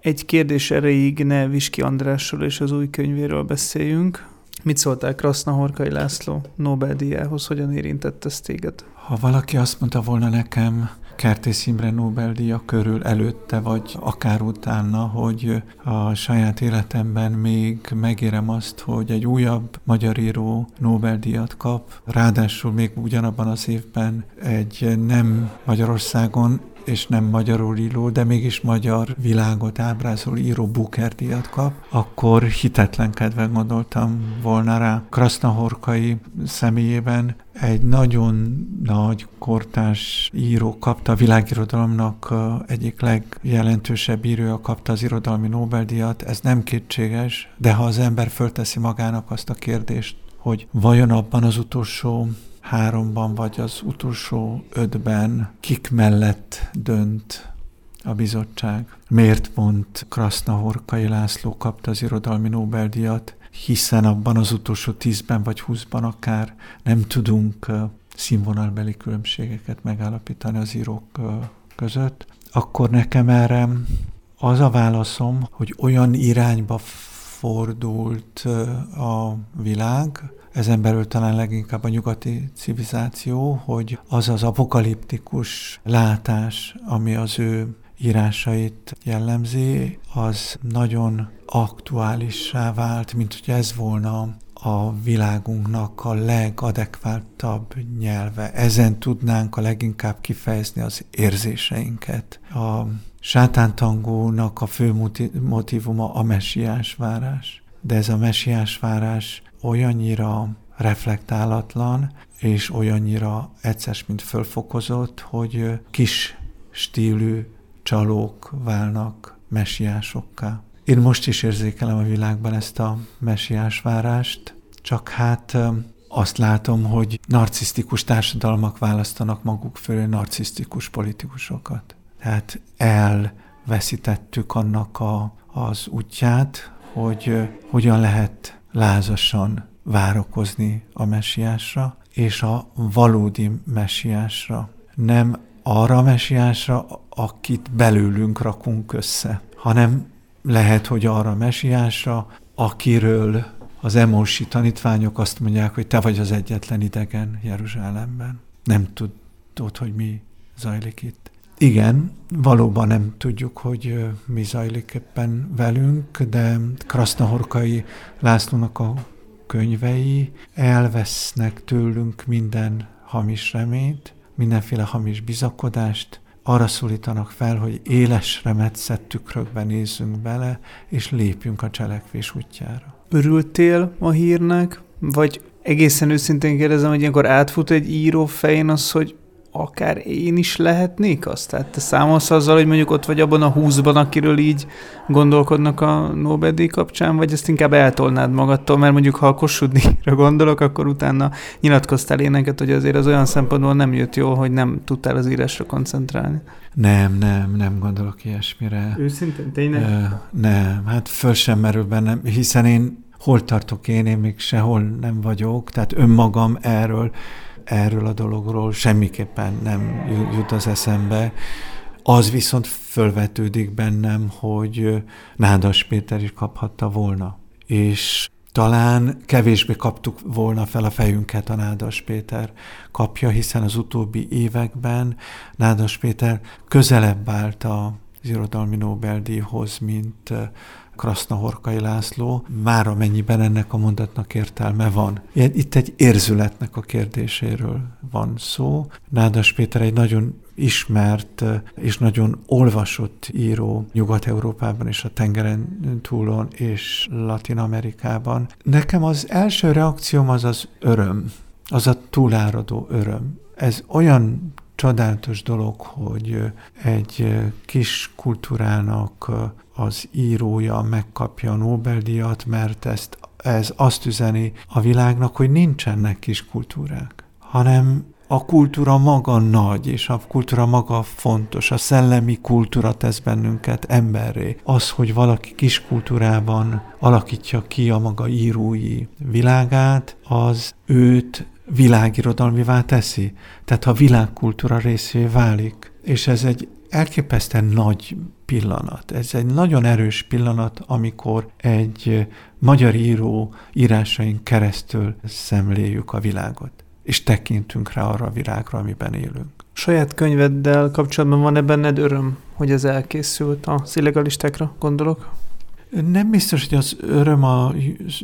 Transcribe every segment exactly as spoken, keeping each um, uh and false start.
egy kérdés erejéig ne Viski Andrásról és az új könyvéről beszéljünk. Mit szóltál Krasznahorkai László Nobel-díjához, hogyan érintett ez téged? Ha valaki azt mondta volna nekem Kertész Imre Nobel-díja körül előtte, vagy akár utána, hogy a saját életemben még megérem azt, hogy egy újabb magyar író Nobel-díjat kap, ráadásul még ugyanabban az évben egy nem Magyarországon és nem magyarul író, de mégis magyar világot ábrázoló író Booker-díjat kap, akkor hitetlenkedve gondoltam volna rá. Krasznahorkai személyében egy nagyon nagy kortárs író kapta, a világirodalomnak egyik legjelentősebb írója kapta az irodalmi Nobel-díjat, ez nem kétséges, de ha az ember fölteszi magának azt a kérdést, hogy vajon abban az utolsó háromban, vagy az utolsó ötben kik mellett dönt a bizottság. Miért pont Krasznahorkai László kapta az irodalmi Nobel-díjat, hiszen abban az utolsó tízben vagy húszban akár nem tudunk színvonalbeli különbségeket megállapítani az írók között, akkor nekem erre az a válaszom, hogy olyan irányba fordult a világ, ezen belül talán leginkább a nyugati civilizáció, hogy az az apokaliptikus látás, ami az ő írásait jellemzi, az nagyon aktuálissá vált, mint hogy ez volna a világunknak a legadekváltabb nyelve. Ezen tudnánk a leginkább kifejezni az érzéseinket. A sátántangónak a fő motívuma a messiás várás. De ez a messiás várás olyannyira reflektálatlan, és olyannyira egyszer mint fölfokozott, hogy kis stílű csalók válnak messiásokká. Én most is érzékelem a világban ezt a messiás várást, csak hát azt látom, hogy narcisztikus társadalmak választanak maguk fölé narcisztikus politikusokat. Tehát elveszítettük annak a, az útját, hogy hogyan lehet lázasan várakozni a messiásra, és a valódi messiásra. Nem arra a messiásra, akit belőlünk rakunk össze, hanem lehet, hogy arra a messiásra, akiről az emósi tanítványok azt mondják, hogy te vagy az egyetlen idegen Jeruzsálemben. Nem tudod, hogy mi zajlik itt. Igen, valóban nem tudjuk, hogy mi zajlik éppen velünk, de Krasznahorkai Lászlónak a könyvei elvesznek tőlünk minden hamis reményt, mindenféle hamis bizakodást, arra szólítanak fel, hogy élesre metszett tükrökbe nézzünk bele, és lépjünk a cselekvés útjára. Örültél a hírnek? Vagy egészen őszintén kérdezem, hogy ilyenkor átfut egy író fején az, hogy akár én is lehetnék azt? Tehát te számolsz azzal, hogy mondjuk ott vagy abban a húszban, akiről így gondolkodnak a Nobel-díj kapcsán, vagy ezt inkább eltolnád magadtól, mert mondjuk ha a Kossuth díjra gondolok, akkor utána nyilatkoztál éneket, hogy azért az olyan szempontból nem jött jól, hogy nem tudtál az írásra koncentrálni. Nem, nem, nem gondolok ilyesmire. Őszintén, tényleg? Ö, nem, hát föl sem merül bennem, hiszen én hol tartok én, én még sehol nem vagyok, tehát önmagam erről erről a dologról semmiképpen nem jut az eszembe. Az viszont fölvetődik bennem, hogy Nádas Péter is kaphatta volna. És talán kevésbé kaptuk volna fel a fejünket, a Nádas Péter kapja, hiszen az utóbbi években Nádas Péter közelebb állt az irodalmi Nobel-díjhoz, mint Krasznahorkai László, már amennyiben ennek a mondatnak értelme van. Itt egy érzületnek a kérdéséről van szó. Nádas Péter egy nagyon ismert és nagyon olvasott író Nyugat-Európában és a tengeren túlon és Latin-Amerikában. Nekem az első reakcióm az az öröm, az a túláradó öröm. Ez olyan csodálatos dolog, hogy egy kis kultúrának az írója megkapja a Nobel-díjat, mert ezt, ez azt üzeni a világnak, hogy nincsenek kis kultúrák, hanem a kultúra maga nagy, és a kultúra maga fontos. A szellemi kultúra tesz bennünket emberré. Az, hogy valaki kis kultúrában alakítja ki a maga írói világát, az őt világirodalmivá teszi. Tehát ha világkultúra részévé válik. És ez egy elképesztően nagy pillanat. Ez egy nagyon erős pillanat, amikor egy magyar író írásain keresztül szemléljük a világot, és tekintünk rá arra a világra, amiben élünk. Saját könyveddel kapcsolatban van-e benned öröm, hogy ez elkészült? Az illegalistákra gondolok? Nem biztos, hogy az öröm a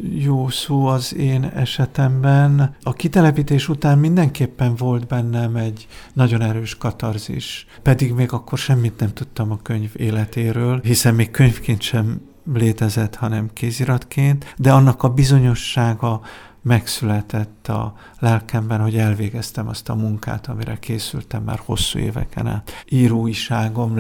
jó szó az én esetemben. A kitelepítés után mindenképpen volt bennem egy nagyon erős katarzis. Pedig még akkor semmit nem tudtam a könyv életéről, hiszen még könyvként sem létezett, hanem kéziratként, de annak a bizonyossága megszületett a lelkemben, hogy elvégeztem azt a munkát, amire készültem már hosszú éveken át. Íróiságom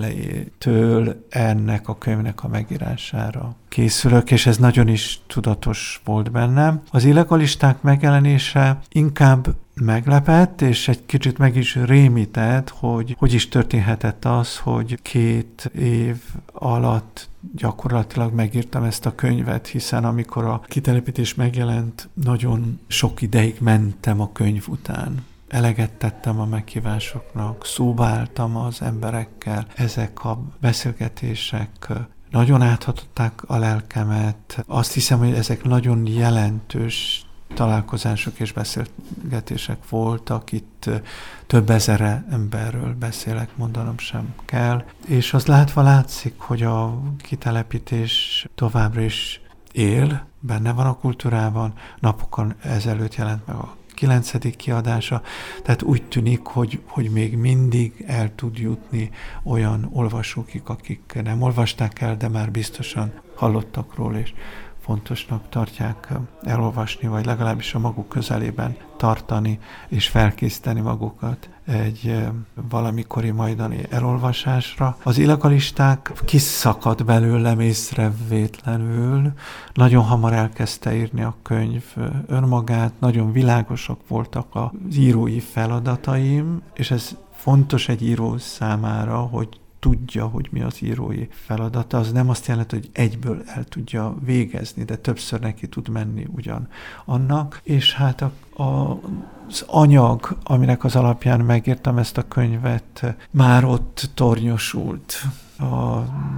legelejétől ennek a könyvnek a megírására készülök, és ez nagyon is tudatos volt bennem. Az illegalisták megjelenése inkább meglepett, és egy kicsit meg is rémített, hogy hogy is történhetett az, hogy két év alatt gyakorlatilag megírtam ezt a könyvet, hiszen amikor a kitelepítés megjelent, nagyon sok ideig mentem a könyv után. Eleget tettem a meghívásoknak, szóba álltam az emberekkel. Ezek a beszélgetések nagyon áthatották a lelkemet. Azt hiszem, hogy ezek nagyon jelentős találkozások és beszélgetések voltak, itt több ezere emberről beszélek, mondanom sem kell. És az látva látszik, hogy a kitelepítés továbbra is él, benne van a kultúrában, napokon ezelőtt jelent meg a kilencedik kiadása, tehát úgy tűnik, hogy, hogy még mindig el tud jutni olyan olvasókig, akik nem olvasták el, de már biztosan hallottak róla, és fontosnak tartják elolvasni, vagy legalábbis a maguk közelében tartani, és felkészíteni magukat egy valamikori majdani elolvasásra. Az illegalisták kiszakadt belőlem észrevétlenül, nagyon hamar elkezdte írni a könyv önmagát, nagyon világosak voltak az írói feladataim, és ez fontos egy író számára, hogy tudja, hogy mi az írói feladata. Az nem azt jelenti, hogy egyből el tudja végezni, de többször neki tud menni ugyan annak. És hát a, a, az anyag, aminek az alapján megírtam ezt a könyvet, már ott tornyosult a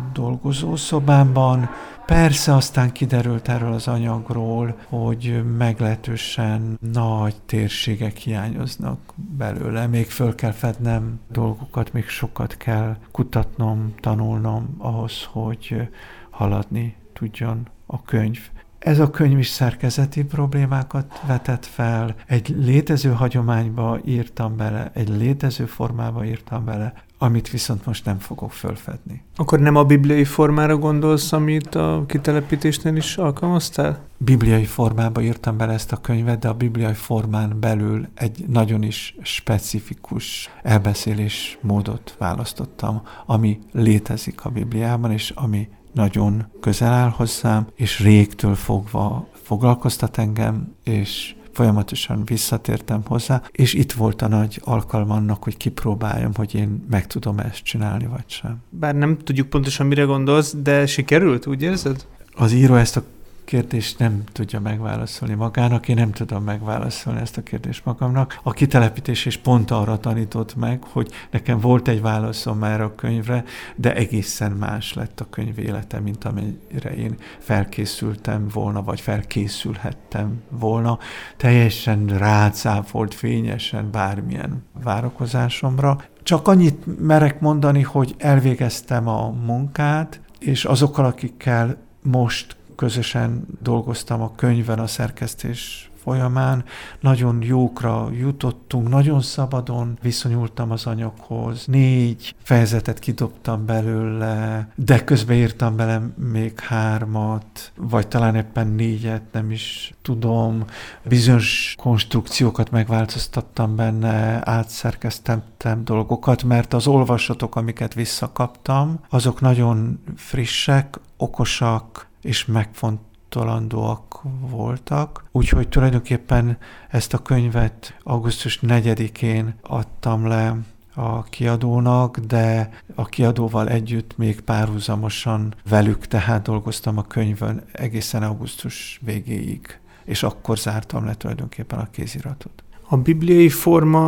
dolgozószobámban. Persze aztán kiderült erről az anyagról, hogy meglehetősen nagy térségek hiányoznak belőle. Még föl kell fednem dolgokat, még sokat kell kutatnom, tanulnom ahhoz, hogy haladni tudjon a könyv. Ez a könyv is szerkezeti problémákat vetett fel. Egy létező hagyományba írtam bele, egy létező formába írtam bele, amit viszont most nem fogok fölfedni. Akkor nem a bibliai formára gondolsz, amit a kitelepítésnél is alkalmaztál? Bibliai formába írtam bele ezt a könyvet, de a bibliai formán belül egy nagyon is specifikus elbeszélés módot választottam, ami létezik a Bibliában, és ami nagyon közel áll hozzám, és régtől fogva foglalkoztat engem, és folyamatosan visszatértem hozzá, és itt volt a nagy alkalom annak, hogy kipróbáljam, hogy én meg tudom ezt csinálni, vagy sem. Bár nem tudjuk pontosan, mire gondolsz, de sikerült, úgy érzed? Az író ezt a kérdést nem tudja megválaszolni magának, én nem tudom megválaszolni ezt a kérdést magamnak. A kitelepítés is pont arra tanított meg, hogy nekem volt egy válaszom erre a könyvre, de egészen más lett a könyv élete, mint amire én felkészültem volna, vagy felkészülhettem volna. Teljesen rácáfolt fényesen bármilyen várakozásomra. Csak annyit merek mondani, hogy elvégeztem a munkát, és azokkal, akikkel most közösen dolgoztam a könyvben a szerkesztés folyamán, nagyon jókra jutottunk, nagyon szabadon viszonyultam az anyaghoz. Négy fejezetet kidobtam belőle, de közben írtam bele még hármat, vagy talán éppen négyet, nem is tudom. Bizonyos konstrukciókat megváltoztattam benne, átszerkesztettem dolgokat, mert az olvasatok, amiket visszakaptam, azok nagyon frissek, okosak, és megfontolandóak voltak. Úgyhogy tulajdonképpen ezt a könyvet augusztus negyedikén adtam le a kiadónak, de a kiadóval együtt még párhuzamosan velük, tehát dolgoztam a könyvön egészen augusztus végéig, és akkor zártam le tulajdonképpen a kéziratot. A bibliai forma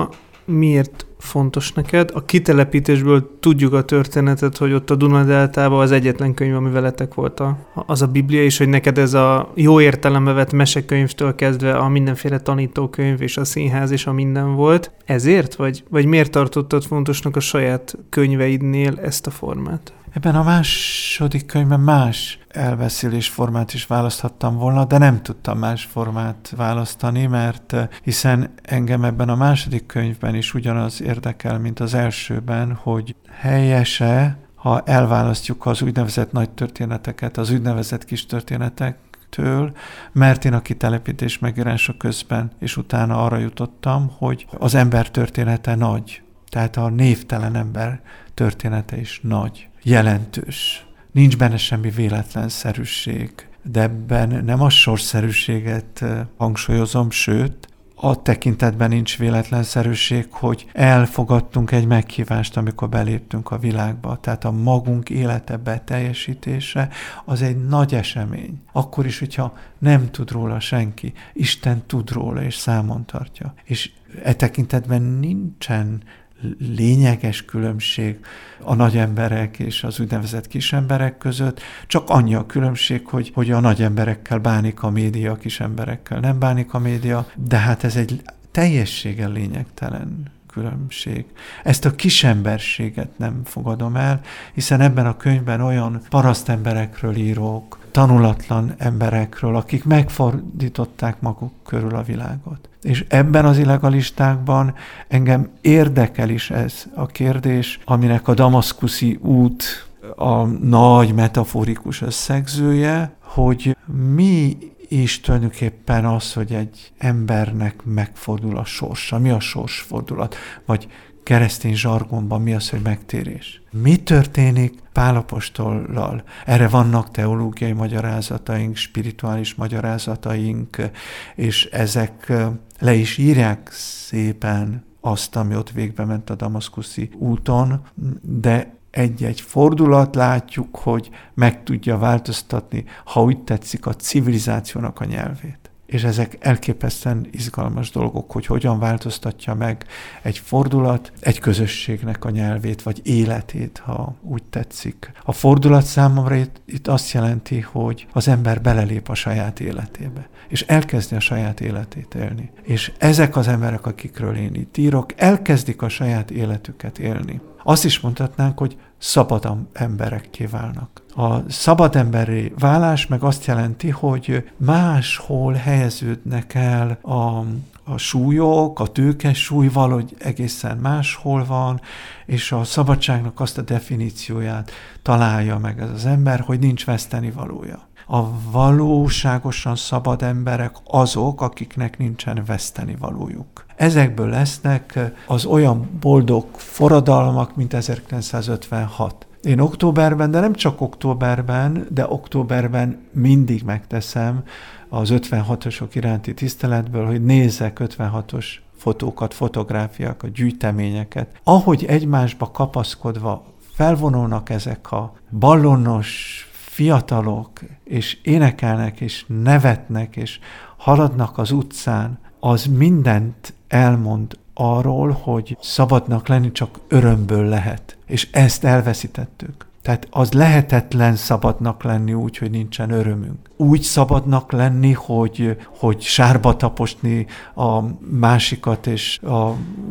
miért fontos neked? A kitelepítésből tudjuk a történetet, hogy ott a Duna-deltában az egyetlen könyv, ami veletek volt a, az a Biblia, és hogy neked ez a jó értelembe vett mesekönyvtől kezdve a mindenféle tanítókönyv és a színház és a minden volt. Ezért? Vagy, vagy miért tartottad fontosnak a saját könyveidnél ezt a formát? Ebben a második könyvben más elbeszélésformát is választhattam volna, de nem tudtam más formát választani, mert hiszen engem ebben a második könyvben is ugyanaz érdekel, mint az elsőben, hogy helyese, ha elválasztjuk az úgynevezett nagy történeteket az úgynevezett kis történetektől, mert én a kitelepítés megírása közben és utána arra jutottam, hogy az ember története nagy, tehát a névtelen ember története is nagy, jelentős. Nincs benne semmi véletlenszerűség, de ebben nem a sorszerűséget hangsúlyozom, sőt, a tekintetben nincs véletlenszerűség, hogy elfogadtunk egy meghívást, amikor beléptünk a világba. Tehát a magunk élete beteljesítése az egy nagy esemény. Akkor is, hogyha nem tud róla senki, Isten tud róla és számon tartja. És e tekintetben nincsen lényeges különbség a nagy emberek és az úgynevezett kis emberek között, csak annyi a különbség, hogy, hogy a nagy emberekkel bánik a média, a kis emberekkel nem bánik a média, de hát ez egy teljességgel lényegtelen különbség. Ezt a kisemberséget nem fogadom el, hiszen ebben a könyvben olyan parasztemberekről írok, tanulatlan emberekről, akik megfordították maguk körül a világot. És ebben az illegalistákban engem érdekel is ez a kérdés, aminek a damaszkuszi út a nagy metaforikus összegzője, hogy mi is tulajdonképpen az, hogy egy embernek megfordul a sorsa. Mi a sorsfordulat? Vagy keresztény zsargonban mi az, hogy megtérés? Mi történik Pál apostollal? Erre vannak teológiai magyarázataink, spirituális magyarázataink, és ezek le is írják szépen azt, ami ott végbe ment a damaszkuszi úton, de egy-egy fordulat látjuk, hogy meg tudja változtatni, ha úgy tetszik, a civilizációnak a nyelvét. És ezek elképesztően izgalmas dolgok, hogy hogyan változtatja meg egy fordulat egy közösségnek a nyelvét, vagy életét, ha úgy tetszik. A fordulat számomra itt, itt azt jelenti, hogy az ember belelép a saját életébe, és elkezdi a saját életét élni. És ezek az emberek, akikről én itt írok, elkezdik a saját életüket élni. Azt is mondhatnánk, hogy szabad emberekké válnak. A szabad emberré válás meg azt jelenti, hogy máshol helyeződnek el a, a súlyok, a tőkes súly valahogy egészen máshol van, és a szabadságnak azt a definícióját találja meg ez az ember, hogy nincs vesztenivalója. A valóságosan szabad emberek azok, akiknek nincsen vesztenivalójuk. Ezekből lesznek az olyan boldog forradalmak, mint ezerkilencszázötvenhat. Én októberben, de nem csak októberben, de októberben mindig megteszem az ötvenhatosok iránti tiszteletből, hogy nézzek ötvenhatos fotókat, fotográfiákat, gyűjteményeket. Ahogy egymásba kapaszkodva felvonulnak ezek a ballonos fiatalok, és énekelnek, és nevetnek, és haladnak az utcán, az mindent elmond arról, hogy szabadnak lenni csak örömből lehet. És ezt elveszítettük. Tehát az lehetetlen szabadnak lenni úgy, hogy nincsen örömünk. Úgy szabadnak lenni, hogy, hogy sárba taposni a másikat, és a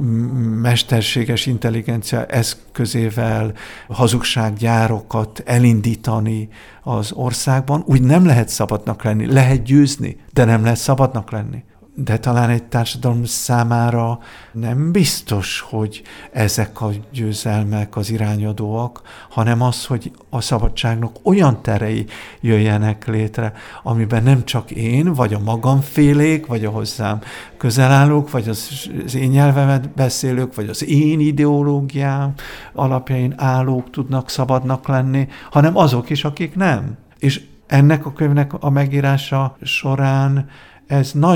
mesterséges intelligencia eszközével hazugsággyárokat elindítani az országban. Úgy nem lehet szabadnak lenni. Lehet győzni, de nem lehet szabadnak lenni. De talán egy társadalom számára nem biztos, hogy ezek a győzelmek az irányadóak, hanem az, hogy a szabadságnak olyan terei jöjjenek létre, amiben nem csak én, vagy a magamfélék, vagy a hozzám közelállók, vagy az, az én nyelvemet beszélők, vagy az én ideológiám alapjain állók tudnak szabadnak lenni, hanem azok is, akik nem. És ennek a könyvnek a megírása során ez nagy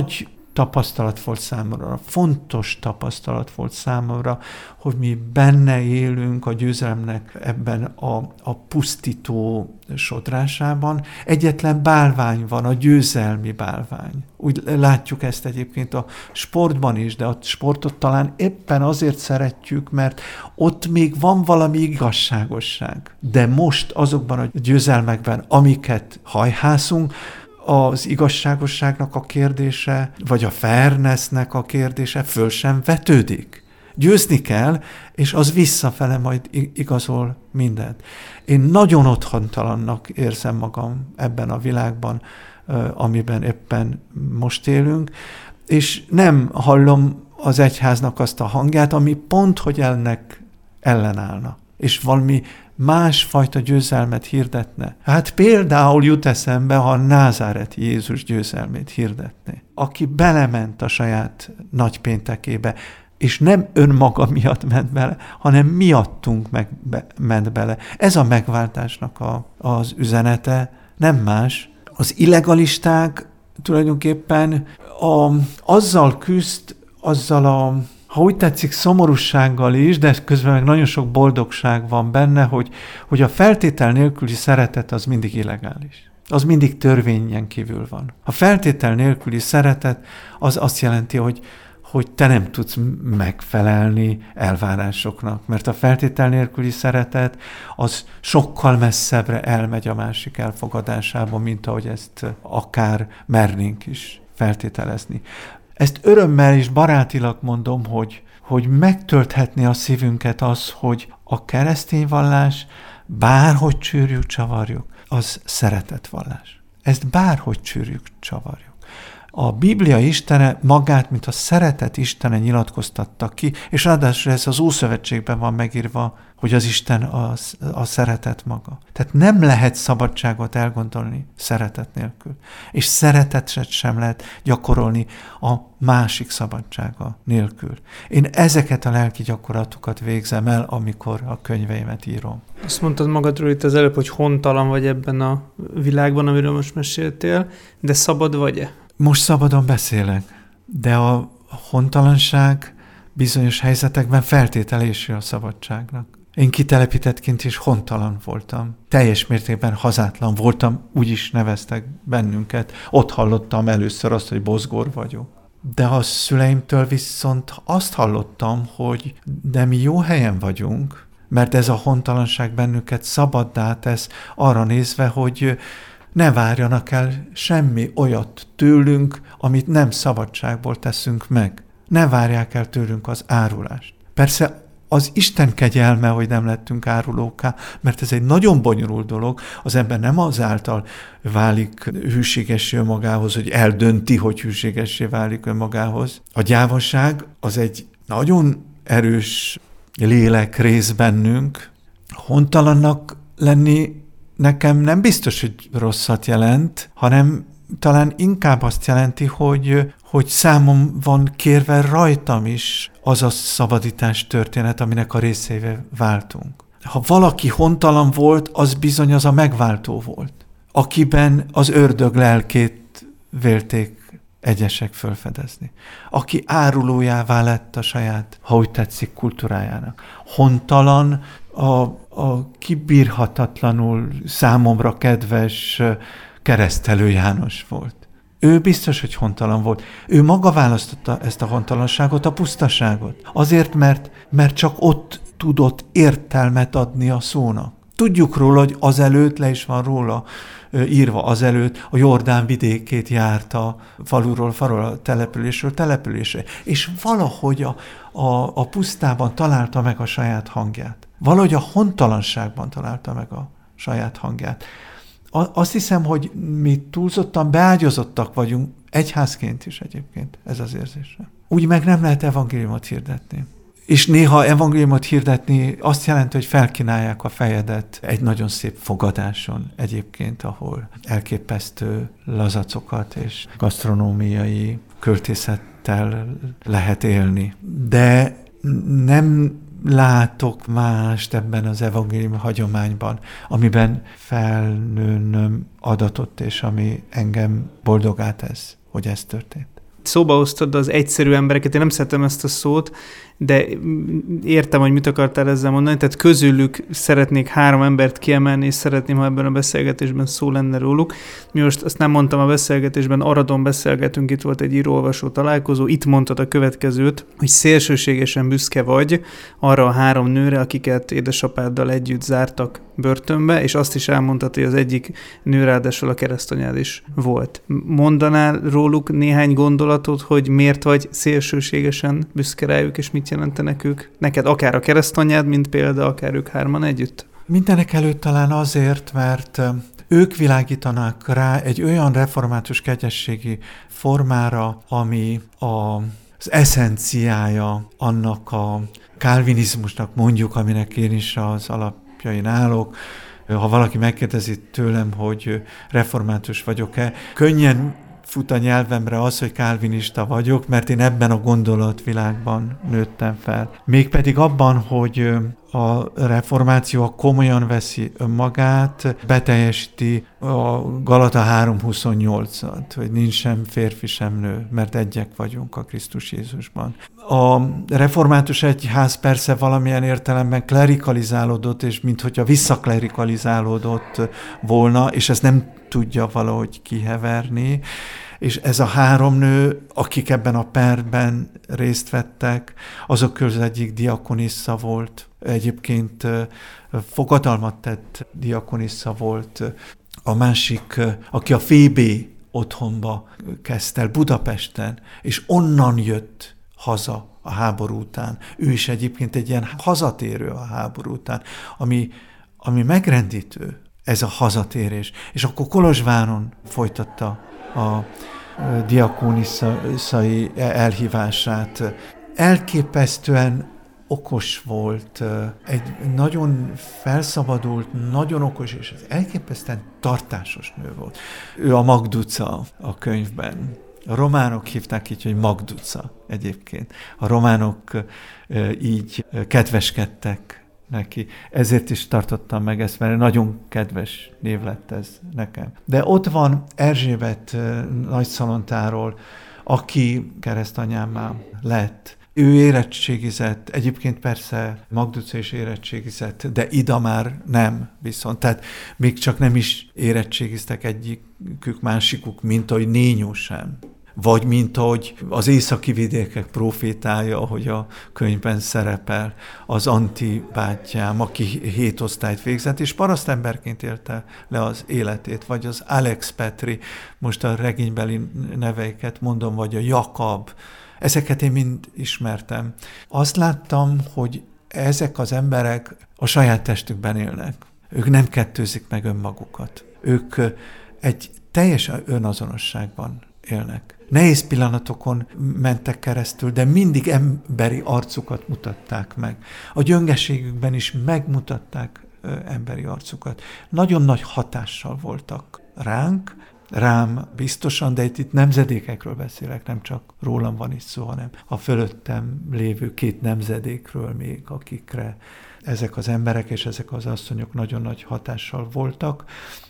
tapasztalat volt számomra, fontos tapasztalat volt számomra, hogy mi benne élünk a győzelemnek ebben a, a pusztító sodrásában. Egyetlen bálvány van, a győzelmi bálvány. Úgy látjuk ezt egyébként a sportban is, de a sportot talán éppen azért szeretjük, mert ott még van valami igazságosság. De most azokban a győzelmekben, amiket hajhászunk, az igazságosságnak a kérdése, vagy a fairnessnek a kérdése föl sem vetődik. Győzni kell, és az visszafele majd igazol mindent. Én nagyon otthontalannak érzem magam ebben a világban, amiben éppen most élünk, és nem hallom az egyháznak azt a hangját, ami pont, hogy ennek ellenállna, és valami másfajta győzelmet hirdetne. Hát például jut eszembe, ha a názáreti Jézus győzelmét hirdetné, aki belement a saját nagypéntekébe, és nem önmaga miatt ment bele, hanem miattunk meg be, ment bele. Ez a megváltásnak a, az üzenete, nem más. Az illegalisták tulajdonképpen a, azzal küzd, azzal a, ha úgy tetszik, szomorúsággal is, de közben meg nagyon sok boldogság van benne, hogy, hogy a feltétel nélküli szeretet az mindig illegális. Az mindig törvényen kívül van. A feltétel nélküli szeretet az azt jelenti, hogy, hogy te nem tudsz megfelelni elvárásoknak, mert a feltétel nélküli szeretet az sokkal messzebbre elmegy a másik elfogadásába, mint ahogy ezt akár mernénk is feltételezni. Ezt örömmel és barátilag mondom, hogy, hogy megtölthetné a szívünket az, hogy a keresztény vallás, bárhogy csűrjük, csavarjuk, az szeretetvallás. Ezt bárhogy csűrjük, csavarjuk. A Biblia Istene magát, mint a szeretet Istene nyilatkoztatta ki, és ráadásul ez az Ószövetségben van megírva, hogy az Isten a, a szeretet maga. Tehát nem lehet szabadságot elgondolni szeretet nélkül. És szeretetet sem lehet gyakorolni a másik szabadsága nélkül. Én ezeket a lelki gyakorlatokat végzem el, amikor a könyveimet írom. Azt mondtad magadról itt az előbb, hogy hontalan vagy ebben a világban, amiről most meséltél, de szabad vagy-e? Most szabadon beszélek, de a hontalanság bizonyos helyzetekben feltételésű a szabadságnak. Én kitelepítettként is hontalan voltam. Teljes mértékben hazátlan voltam, úgy is neveztek bennünket. Ott hallottam először azt, hogy bozgor vagyok. De a szüleimtől viszont azt hallottam, hogy de mi jó helyen vagyunk, mert ez a hontalanság bennünket szabaddá tesz arra nézve, hogy ne várjanak el semmi olyat tőlünk, amit nem szabadságból teszünk meg. Ne várják el tőlünk az árulást. Persze az Isten kegyelme, hogy nem lettünk árulókká, mert ez egy nagyon bonyolult dolog. Az ember nem azáltal válik hűségessé önmagához, hogy eldönti, hogy hűségessé válik önmagához. A gyávaság az egy nagyon erős lélekrész bennünk. Hontalannak lenni nekem nem biztos, hogy rosszat jelent, hanem talán inkább azt jelenti, hogy, hogy számom van kérve rajtam is az a szabadítás történet, aminek a részévé váltunk. Ha valaki hontalan volt, az bizony az a megváltó volt, akiben az ördög lelkét vélték egyesek fölfedezni. Aki árulójává lett a saját, ha úgy tetszik, kultúrájának. Hontalan a, a kibírhatatlanul számomra kedves Keresztelő János volt. Ő biztos, hogy hontalan volt. Ő maga választotta ezt a hontalanságot, a pusztaságot. Azért, mert, mert csak ott tudott értelmet adni a szónak. Tudjuk róla, hogy azelőtt, le is van róla írva, azelőtt a Jordán vidékét járta faluról faluról, településről településre, és valahogy a, a, a pusztában találta meg a saját hangját. Valahogy a hontalanságban találta meg a saját hangját. Azt hiszem, hogy mi túlzottan beágyazottak vagyunk, egyházként is egyébként, ez az érzésem. Úgy meg nem lehet evangéliumot hirdetni. És néha evangéliumot hirdetni azt jelenti, hogy felkínálják a fejedet egy nagyon szép fogadáson egyébként, ahol elképesztő lazacokat és gasztronómiai költészettel lehet élni. De nem látok mást ebben az evangélium hagyományban, amiben felnőnöm adatot, és ami engem boldogá tesz, hogy ez történt. Szóba hoztad az egyszerű embereket, én nem szeretem ezt a szót, de értem, hogy mit akartál ezzel mondani, tehát közülük szeretnék három embert kiemelni, és szeretném, ha ebben a beszélgetésben szó lenne róluk. Mi most azt nem mondtam a beszélgetésben, Aradon beszélgetünk, itt volt egy író-olvasó találkozó, itt mondtad a következőt, hogy szélsőségesen büszke vagy arra a három nőre, akiket édesapáddal együtt zártak börtönbe, és azt is elmondtad, hogy az egyik nő ráadásul a keresztanyád is volt. Mondanál róluk néhány gondolatot, hogy miért vagy szélsőségesen büszke rájuk, és mit jelentenek ők? Neked akár a keresztanyád, mint példa, akár ők hárman együtt? Mindenek előtt talán azért, mert ők világítanak rá egy olyan református kegyességi formára, ami a, az eszenciája annak a kálvinizmusnak mondjuk, aminek én is az alapjain állok. Ha valaki megkérdezi tőlem, hogy református vagyok-e, könnyen fut a nyelvemre az, hogy kálvinista vagyok, mert én ebben a gondolatvilágban nőttem fel. Mégpedig abban, hogy a reformáció komolyan veszi önmagát, beteljesíti a Galata három huszonnyolcat, hogy nincs sem férfi, sem nő, mert egyek vagyunk a Krisztus Jézusban. A református egyház persze valamilyen értelemben klerikalizálódott, és minthogyha visszaklerikalizálódott volna, és ezt nem tudja valahogy kiheverni, és ez a három nő, akik ebben a perben részt vettek, azok közül egyik diakonissza volt, egyébként fogadalmat tett diakonissza volt, a másik, aki a Fébé otthonba kezdte el Budapesten, és onnan jött haza a háború után. Ő is egyébként egy ilyen hazatérő a háború után, ami, ami megrendítő, ez a hazatérés. És akkor Kolozsváron folytatta a diakónisszai elhívását. Elképesztően okos volt, egy nagyon felszabadult, nagyon okos, és elképesztően tartásos nő volt. Ő a Magduca a könyvben. A románok hívták így, hogy Magduca egyébként. A románok így kedveskedtek neki. Ezért is tartottam meg ezt, mert nagyon kedves név lett ez nekem. De ott van Erzsébet Nagyszalontáról, aki keresztanyámmá lett. Ő érettségizett, egyébként persze Magduca is érettségizett, de Ida már nem viszont. Tehát még csak nem is érettségiztek egyikük, másikuk, mint ahogy Nényó sem. Vagy mint ahogy az északi vidékek profétája, ahogy a könyvben szerepel, az Anti bátyám, aki hét osztályt végzett, és parasztemberként élte le az életét, vagy az Alex Petri, most a regénybeli neveiket mondom, vagy a Jakab, ezeket én mind ismertem. Azt láttam, hogy ezek az emberek a saját testükben élnek. Ők nem kettőzik meg önmagukat. Ők egy teljes önazonosságban élnek. Nehéz pillanatokon mentek keresztül, de mindig emberi arcukat mutatták meg. A gyöngeségükben is megmutatták emberi arcukat. Nagyon nagy hatással voltak ránk, rám biztosan, de itt, itt nemzedékekről beszélek, nem csak rólam van itt szó, hanem a fölöttem lévő két nemzedékről még, akikre ezek az emberek és ezek az asszonyok nagyon nagy hatással voltak,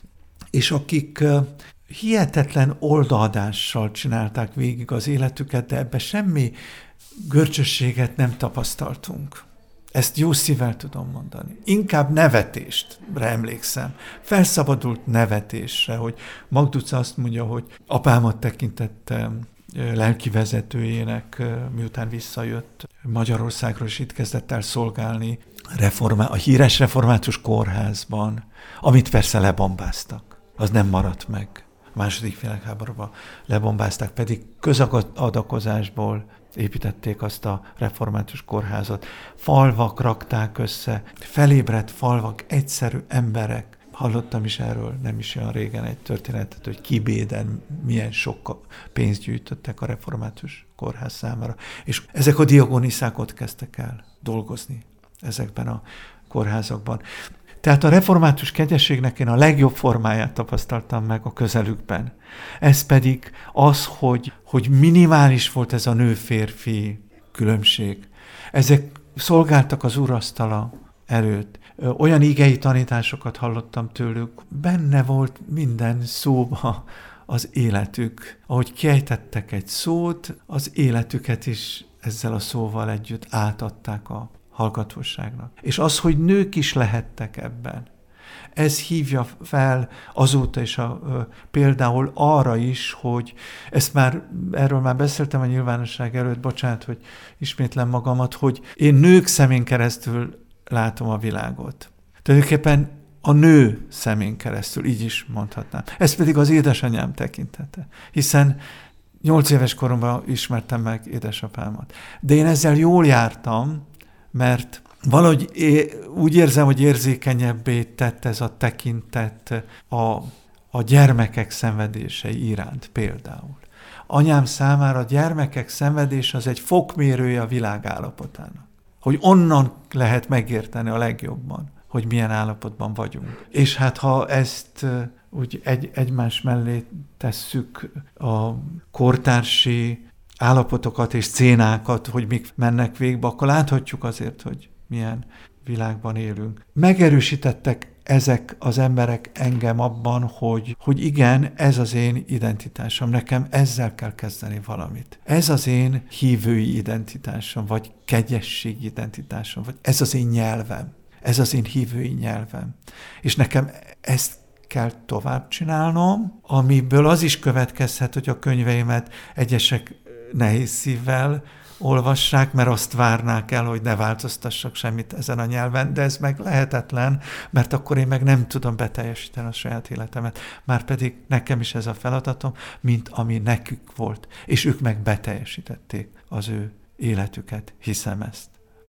és akik hihetetlen oldaadással csinálták végig az életüket, de ebbe semmi görcsösséget nem tapasztaltunk. Ezt jó szívvel tudom mondani. Inkább nevetést emlékszem. Felszabadult nevetésre, hogy Magduca azt mondja, hogy apámat tekintettem lelki vezetőjének, miután visszajött Magyarországról, és itt kezdett el szolgálni reformá- a híres református kórházban, amit persze lebombáztak. Az nem maradt meg. A második világháborúban lebombázták, pedig közadakozásból építették azt a református kórházat. Falvak rakták össze, felébredt falvak, egyszerű emberek. Hallottam is erről, nem is olyan régen egy történetet, hogy Kibéden milyen sok pénzt gyűjtöttek a református kórház számára. És ezek a diakoniszák ott kezdtek el dolgozni ezekben a kórházakban. Tehát a református kegyességnek én a legjobb formáját tapasztaltam meg a közelükben. Ez pedig az, hogy, hogy minimális volt ez a nő-férfi különbség. Ezek szolgáltak az úrasztala előtt. Olyan igei tanításokat hallottam tőlük, benne volt minden szóba az életük. Ahogy kiejtettek egy szót, az életüket is ezzel a szóval együtt átadták a hallgatóságnak. És az, hogy nők is lehettek ebben, ez hívja fel azóta is a, ö, például arra is, hogy ezt már, erről már beszéltem a nyilvánosság előtt, bocsánat, hogy ismétlem magamat, hogy én nők szemén keresztül látom a világot. Tulajdonképpen a nő szemén keresztül, így is mondhatnám. Ez pedig az édesanyám tekintete, hiszen nyolc éves koromban ismertem meg édesapámat. De én ezzel jól jártam, mert valahogy é, úgy érzem, hogy érzékenyebbé tett ez a tekintet a, a gyermekek szenvedései iránt például. Anyám számára a gyermekek szenvedése az egy fokmérője a világ állapotának. Hogy onnan lehet megérteni a legjobban, hogy milyen állapotban vagyunk. És hát ha ezt úgy egy, egymás mellé tesszük a kortársi állapotokat és szcénákat, hogy mik mennek végbe, akkor láthatjuk azért, hogy milyen világban élünk. Megerősítettek ezek az emberek engem abban, hogy, hogy igen, ez az én identitásom, nekem ezzel kell kezdeni valamit. Ez az én hívői identitásom, vagy kegyesség identitásom, vagy ez az én nyelvem, ez az én hívői nyelvem. És nekem ezt kell tovább csinálnom, amiből az is következhet, hogy a könyveimet egyesek nehéz szívvel olvassák, mert azt várnák el, hogy ne változtassak semmit ezen a nyelven, de ez meg lehetetlen, mert akkor én meg nem tudom beteljesíteni a saját életemet. Márpedig nekem is ez a feladatom, mint ami nekük volt. És ők meg beteljesítették az ő életüket, hiszem ezt.